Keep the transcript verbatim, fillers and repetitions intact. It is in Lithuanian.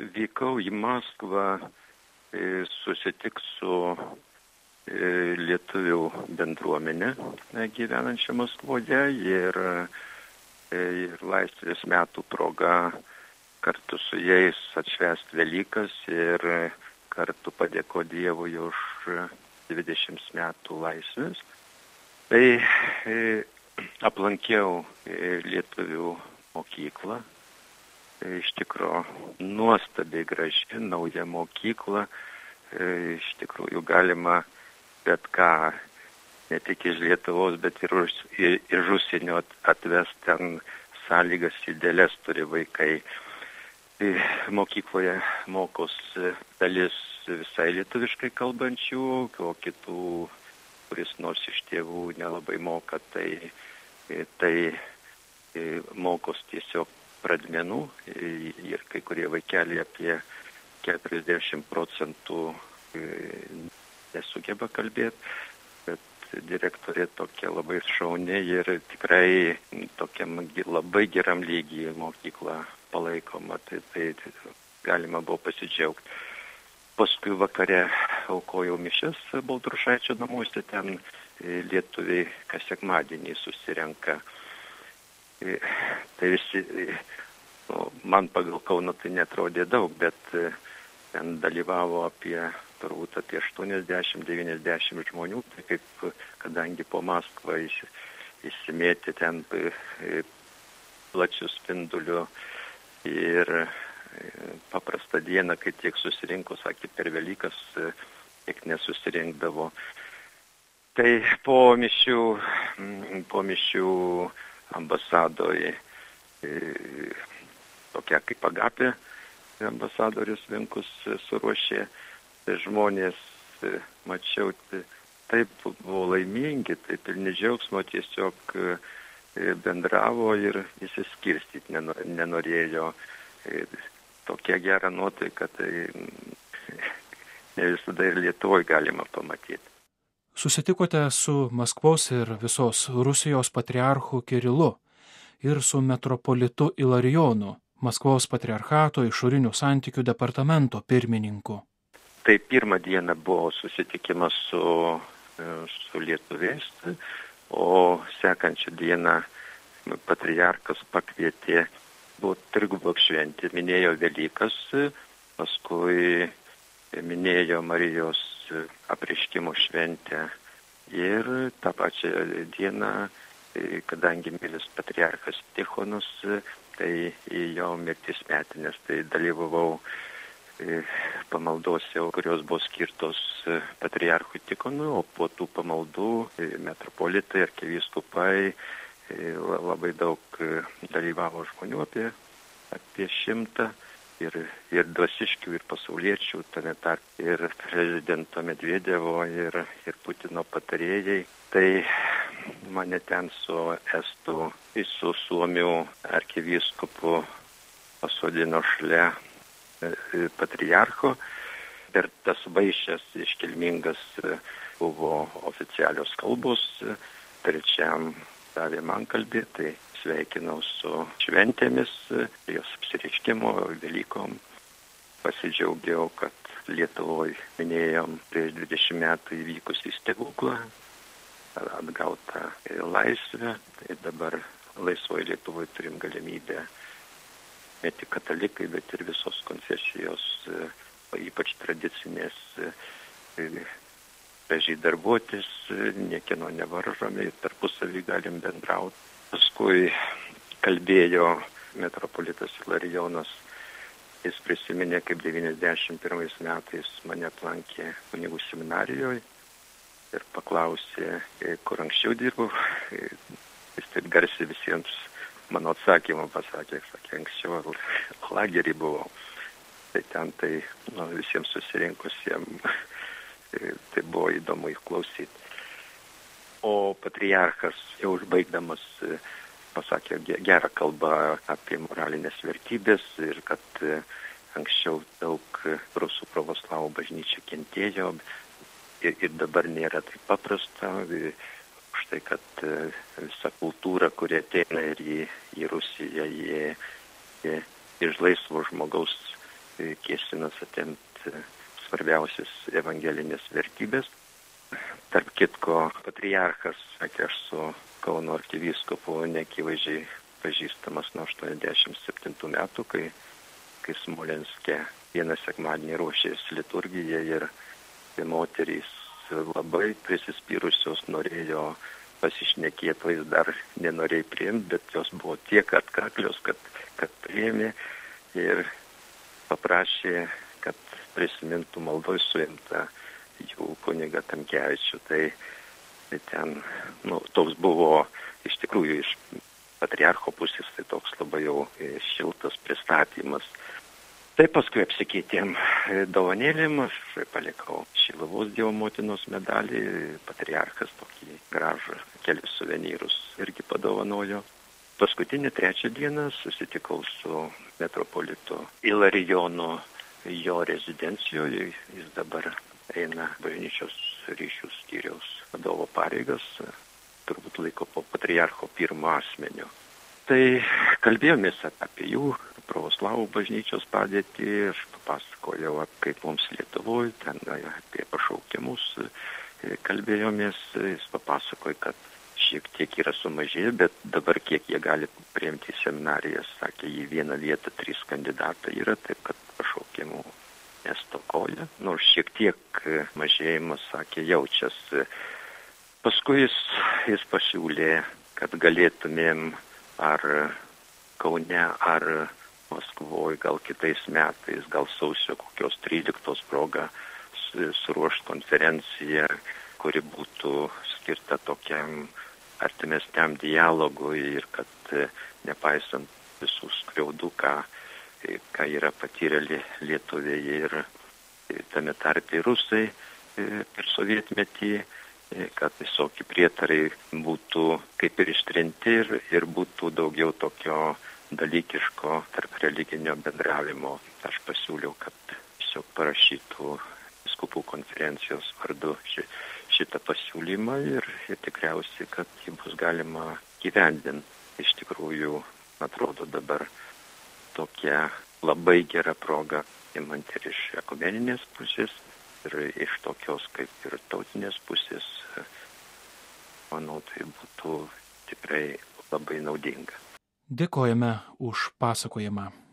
vykau į Maskvą susitikti su lietuvių bendruomenė gyvenančia Maskvoje ir, ir laisvės metų proga kartu su jais atšvęsti Velykas ir kartu padėko Dievui už dvidešimt metų laisvės. Tai e, aplankiau e, lietuvių mokyklą. E, iš tikro nuostabiai graži, nauja mokykla. E, iš tikrųjų galima bet ką, ne tik iš Lietuvos, bet ir už, ir, iš užsienio atvest, ten sąlygas idealias turi vaikai. E, mokykloje mokos dalis visai lietuviškai kalbančių, o kitų, kuris nors iš tėvų nelabai moka, tai, tai mokos tiesiog pradmenų ir kai kurie vaikeliai apie keturiasdešimt procentų nesugeba kalbėti, bet direktorė tokia labai šauni ir tikrai tokiam labai geram lygiai mokykla palaikoma, tai, tai galima buvo pasidžiaugti. Paskui vakare aukojau mišias Baltrušaičio namuose, ten lietuviai kas sekmadienį susirenka. Tai visi, nu, man pagal Kauną tai netrodė daug, bet ten dalyvavo apie, turbūt apie aštuoniasdešimt devyniasdešimt žmonių, tai kaip, kadangi po Maskvą įsimėti ten plačių spindulių ir paprastą dieną, kai tiek susirinko, sakė, per Velykas tiek nesusirinkdavo. Tai po mišių, po mišių ambasadoje, tokia kaip Agapė, ambasadorius Vinkus suruošė, tai žmonės, mačiau, taip buvo laimingi, taip pilni džiaugsmo, tiesiog bendravo ir įsiskirstyti nenorėjo. Tokia gera nuotaika, tai ne visada ir Lietuvoje galima pamatyti. Susitikote su Maskvos ir visos Rusijos patriarchu Kirilu ir su metropolitu Ilarijonu, Maskvos patriarchato išorinių santykių departamento pirmininku. Tai pirmą dieną buvo susitikimas su, su lietuviais, o sekančią dieną patriarkas pakvietė, buvo trigubo šventė, minėjo Velykas, paskui minėjo Marijos apreiškimo šventę ir tą pačią dieną, kadangi miręs patriarchas Tichonas, tai jo mirties metinės, tai dalyvavau pamaldose, kurios buvo skirtos patriarchui Tichonui, o po tų pamaldų metropolitai, arkivyskupai, labai daug dalyvavo žmonių, apie, apie šimtą, ir, ir dvasiškių, ir pasauliečių, tame tarp ir prezidento Medvedevo, ir, ir Putino patarėjai. Tai mane ten su estų, su suomių arkivyskupu pasodino šalia patriarcho. Per tas vaišes iškilmingas buvo oficialios kalbos, trečiam davė man kalbėti, tai sveikinau su šventėmis, jos apsireiškimo, Velykom. Pasidžiaugiau, kad Lietuvoje minėjom prieš dvidešimt metų įvykusį stebuklą, atgautą laisvę. Tai dabar laisvoje Lietuvoje turim galimybę ne tik katalikai, bet ir visos konfesijos, ypač tradicinės, gražiai darbuotis, niekieno nevaržomi, tarpusavį galim bendrauti. Paskui kalbėjo metropolitas Ilarijonas, jis prisiminė, kaip devyniasdešimt pirmais metais mane aplankė kunigų seminarijoje ir paklausė, kur anksčiau dirbau. Jis taip garsiai visiems mano atsakymą pasakė, sakė, anksčiau lagerį buvau. Tai ten tai nu, visiems susirinkusiems tai buvo įdomu įklausyti. O patriarchas jau užbaigdamas pasakė gerą kalbą apie moralinės vertybės ir kad anksčiau daug rusų pravoslavų bažnyčia kentėjo ir, ir dabar nėra taip paprasta. Už tai, kad visa kultūra, kuri ateina ir į, į Rusiją, jie, jie iš laisvo žmogaus kėsinas atimti svarbiausias evangelinės vertybės. Tarp kitko, patriarchas, sakė, aš su Kauno arkivyskupu neakivaizdžiai pažįstamas nuo aštuoniasdešimt septintų metų, kai, kai Smolenske vieną sekmadienį ruošėsi liturgija ir moterys labai prisispyrusios norėjo pasišnekėti, o jis dar nenorėjo priimti, bet jos buvo tiek atkaklios, kad, kad priėmė ir paprašė, kad prisimintų maldoj suimtą jų kunigą Tamkevičių. Tai, tai ten, nu, toks buvo iš tikrųjų iš patriarcho pusės, tai toks labai jau šiltas pristatymas. Tai paskui apsikeitėm dovanėlėm, aš palikau Šiluvos Dievo motinos medalį, patriarchas tokį gražų, kelius suvenyrus irgi padovanojo. Paskutinį trečią dieną susitikau su metropolitu Ilarijonu jo rezidencijoje, jis dabar eina bažnyčios ryšių skyriaus vadovo pareigas, turbūt laiko po patriarcho pirmo asmenio. Tai kalbėjomės apie jų pravoslavų bažnyčios padėtį, aš papasakojau, kaip mums Lietuvoje, ten apie pašaukimus kalbėjomės, jis papasakojo, kad šiek tiek yra sumažėję, bet dabar kiek jie gali priimti į seminariją, sakė, į vieną vietą trys kandidatai yra, taip kad pašaukimų nestokoja, nors šiek tiek mažėjimas, sakė, jaučiasi. Paskui jis, jis pasiūlė, kad galėtumėm ar Kaune, ar Maskvoje, gal kitais metais, gal sausio kokios tryliktos proga suruošti konferenciją, kuri būtų skirta tokiam artimesniam dialogui ir kad nepaisant visų skriaudų, ką, ką yra patyrę lietuviai ir tame tarpe rusai per sovietmetį, kad visokie prietarai būtų kaip ir ištrinti ir, ir būtų daugiau tokio dalykiško tarp religinio bendravimo. Aš pasiūliau, kad tiesiog parašytų vyskupų konferencijos vardu ši, šitą pasiūlymą ir, ir tikriausiai, kad jį bus galima gyvendinti. Iš tikrųjų, atrodo dabar tokia labai gera proga, imant ir iš ekumeninės pusės, ir iš tokios kaip ir tautinės pusės, manau, tai būtų tikrai labai naudinga. Dėkojame už pasakojimą.